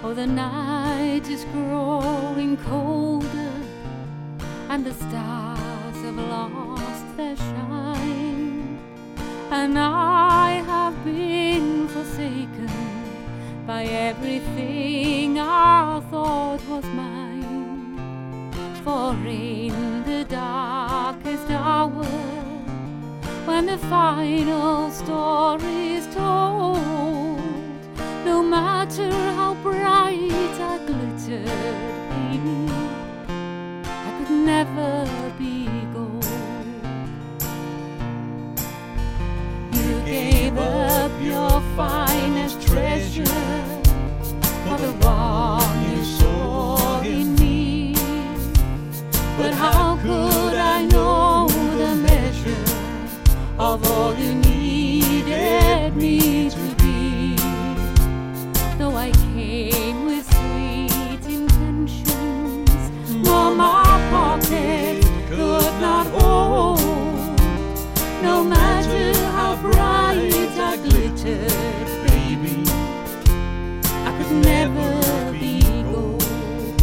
Oh, the night is growing colder, and the stars have lost their shine, and I have been forsaken by everything I thought was mine. For in the darkest hour, when the final story's told, no matter how bright I glittered, baby, I could never be gold. You gave up your finest treasure for the one you saw in me, but how could I know the measure of all you needed me to be? Though I came with sweet intentions, nor my pocket could not hold, no matter how bright I glittered, baby, I could never be gold.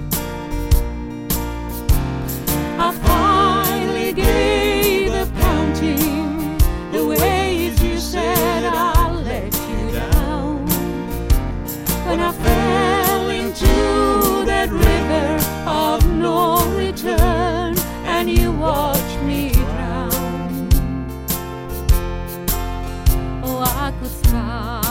I finally gave up counting the ways you said I let you down, when I fell into that river of no return and you watched me drown. Oh, I could start